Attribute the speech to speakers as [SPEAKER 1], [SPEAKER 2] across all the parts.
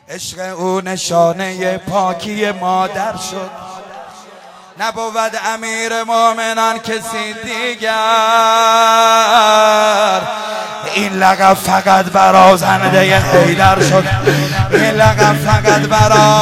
[SPEAKER 1] عشق او نشانه پاکی مادر شد، نبود امیر مومنان کسی دیگر. این لقب فقط برا زنده حیدر شد، این لقب فقط برا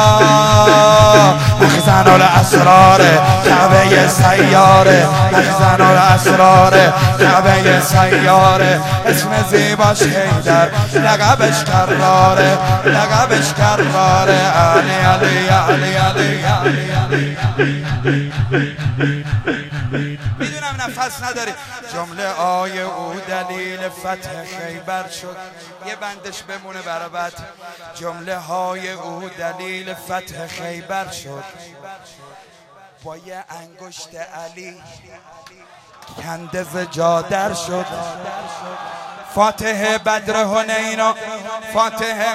[SPEAKER 1] مخزن الاسرار کعبه سیاره، مخزن الاسرار کعبه سیاره. اسم زیباش حیدر، لقبش کراره، لقبش کراره. علی علی علی علی علی. میدونم نفس نداری. جمله آی او دلیل فتح خیبر شد. یه بندش بمونه برای بعد. جمله های او دلیل فتح خیبر شد. با یه انگشت علی کنده زجادر شد. فاتح بدر حنین و فاتح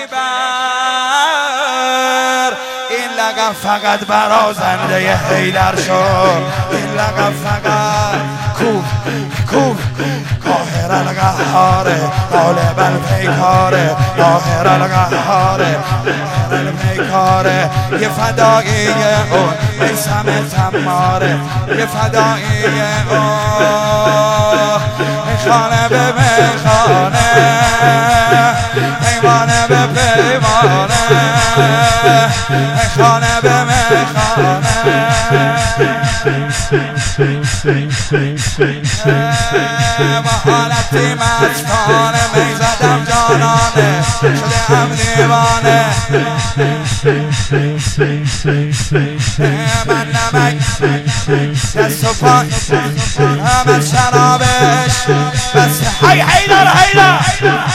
[SPEAKER 1] خیبر. این لقب فقط برا زنده حیدر شد. این لقب فقط کوب قاهر القهار غالب الپیکار، قاهر القهار قاهر الپیکار. یه فدایی اون میثم تماره، یه فدایی اون میخانه به میخانه، پیمانه به پیمانه، میخانه به میخانه. محالتی مستانه میزدم جانانه، شدم دیوانه. من نمک دست و پای همه شرابش بس. حیدر حیدر